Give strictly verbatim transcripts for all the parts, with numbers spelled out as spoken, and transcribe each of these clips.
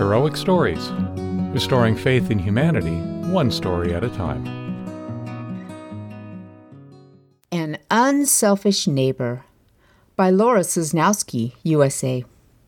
Heroic Stories, restoring faith in humanity, one story at a time. An Unselfish Neighbor by Laura Sosnowski, U S A.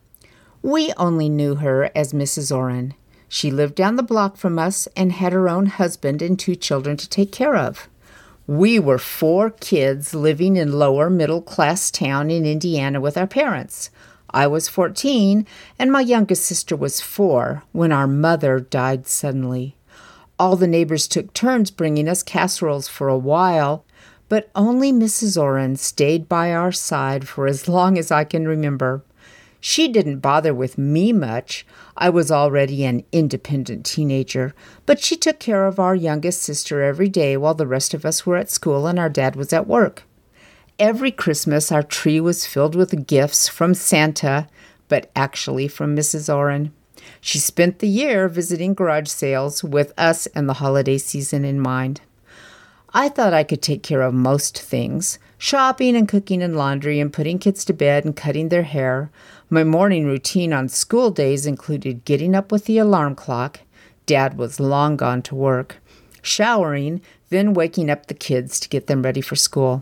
We only knew her as Missus Orrin. She lived down the block from us and had her own husband and two children to take care of. We were four kids living in lower middle-class town in Indiana with our parents. I was fourteen, and my youngest sister was four when our mother died suddenly. All the neighbors took turns bringing us casseroles for a while, but only Missus Orrin stayed by our side for as long as I can remember. She didn't bother with me much. I was already an independent teenager, but she took care of our youngest sister every day while the rest of us were at school and our dad was at work. Every Christmas, our tree was filled with gifts from Santa, but actually from Missus Orrin. She spent the year visiting garage sales with us and the holiday season in mind. I thought I could take care of most things, shopping and cooking and laundry and putting kids to bed and cutting their hair. My morning routine on school days included getting up with the alarm clock. Dad was long gone to work. Showering, then waking up the kids to get them ready for school.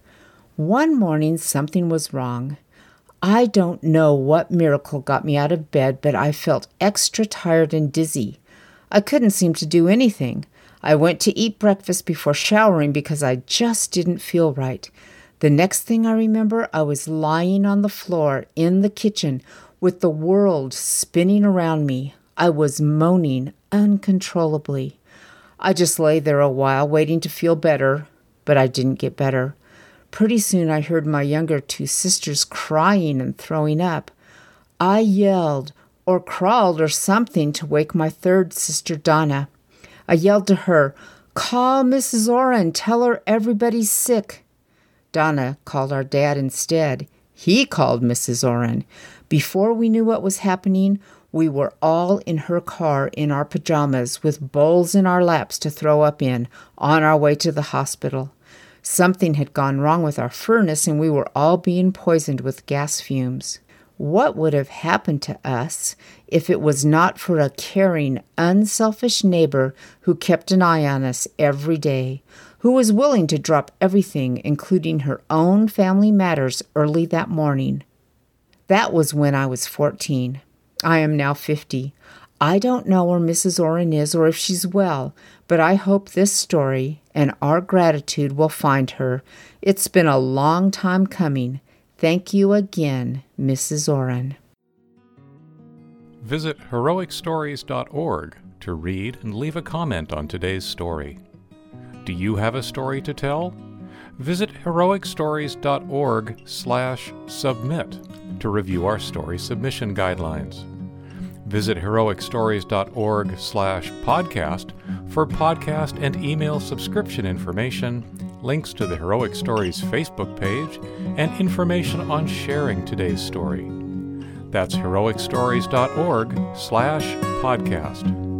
One morning, something was wrong. I don't know what miracle got me out of bed, but I felt extra tired and dizzy. I couldn't seem to do anything. I went to eat breakfast before showering because I just didn't feel right. The next thing I remember, I was lying on the floor in the kitchen with the world spinning around me. I was moaning uncontrollably. I just lay there a while waiting to feel better, but I didn't get better. Pretty soon I heard my younger two sisters crying and throwing up. I yelled or crawled or something to wake my third sister, Donna. I yelled to her, "Call Missus Orrin, tell her everybody's sick." Donna called our dad instead. He called Missus Orrin. Before we knew what was happening, we were all in her car in our pajamas with bowls in our laps to throw up in, on our way to the hospital. Something had gone wrong with our furnace, and we were all being poisoned with gas fumes. What would have happened to us if it was not for a caring, unselfish neighbor who kept an eye on us every day, who was willing to drop everything, including her own family matters, early that morning? That was when I was fourteen. I am now fifty. I don't know where Missus Orrin is or if she's well, but I hope this story and our gratitude will find her. It's been a long time coming. Thank you again, Missus Orrin. Visit heroic stories dot org to read and leave a comment on today's story. Do you have a story to tell? Visit heroic stories dot org slash submit to review our story submission guidelines. Visit heroic stories dot org slash podcast for podcast and email subscription information, links to the Heroic Stories Facebook page, and information on sharing today's story. That's heroic stories dot org slash podcast.